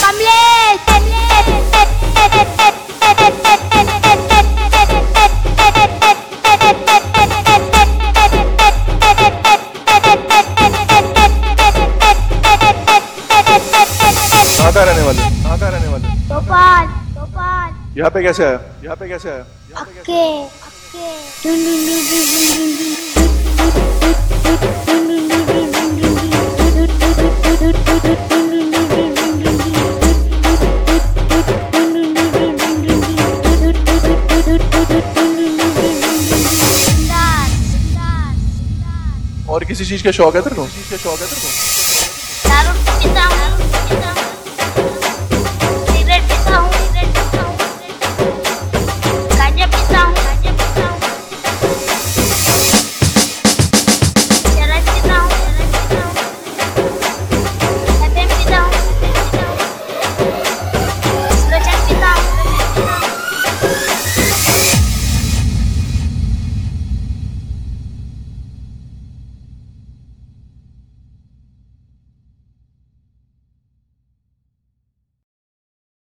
कहाँ का रहने वाले? कहाँ का रहने वाले? भोपाल भोपाल यहाँ पे कैसे आया? यहाँ पे कैसे आया? अक्के और किसी चीज का शौक है तेरे को? किसी चीज का शौक है तेरे को?